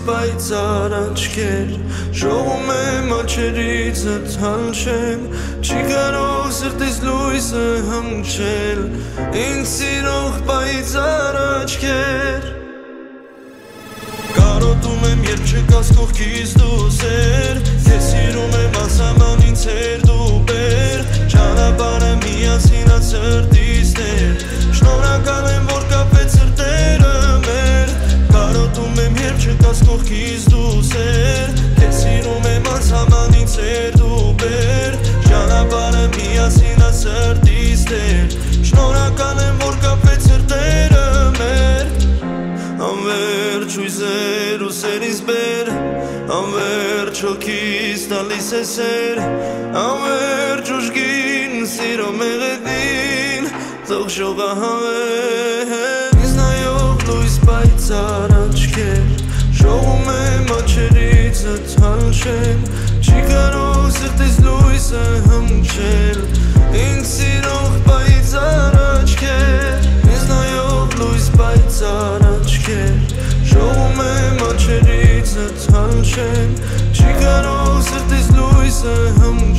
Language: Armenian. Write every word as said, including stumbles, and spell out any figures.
պայծար աչքեր Շողում եմ աչերիցդ հալչեմ Չի կարող սրտիս լույսը հմչել Ինձ սիրող պայծար աչքեր Կարոտում եմ երբ չկաս կողքիս դու սեր Ես սիրում եմ անսահման ինձ էր դու բեր Ճանապարհը միասին ա սրտիս տեր Շնորհակալ եմ որ կապեց սրտերը մեր Կարոտում եմ երբ չկաս կողքիս դու սեր Ես սիրում եմ անսահման ինձ էր դու բեր Ճանապարհը միասին ա սրտիս տեր Շնորհակալ եմ որ կապեց սրտերը մեր Անverջ ույզեր ու սերիս բեր Անverջ հոգիս տալիս է սեր Անverջ ուժգին սիրո մեղեդին Թող շողահավեր Ինձ նայող լույս պայծար աչքեր Շողում եմ աչերիցդ հալչեմ Չի կարող սրտիս լույսը հմչել Ինձ սիրող պայծար աչքեր Ինձ նայող լույս պայծար աչքեր Շողում եմ աչերիցդ հալչեմ Չի կարող սրտիս լույսը հմչել